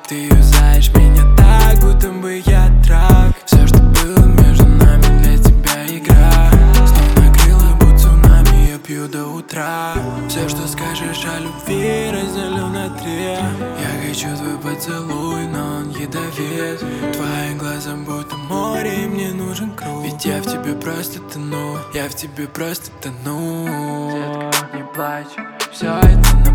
Ты юзаешь меня так, будто бы я трак. Все, что было между нами, для тебя игра. Снова накрыло, будто цунами, я пью до утра. Все, что скажешь о любви, разделю на три. Я хочу твой поцелуй, но он ядовит. Твоим глазам будто море, и мне нужен круг. Ведь я в тебе просто тону, я в тебе просто тону. Детка, не плачь, все это